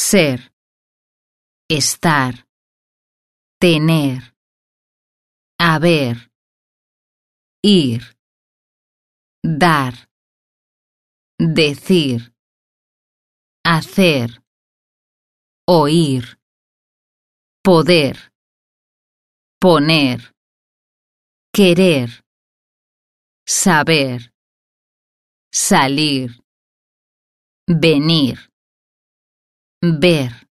ser, estar, tener, haber, ir, dar, decir, hacer, oír, poder, poner, querer, saber, salir, venir, ver.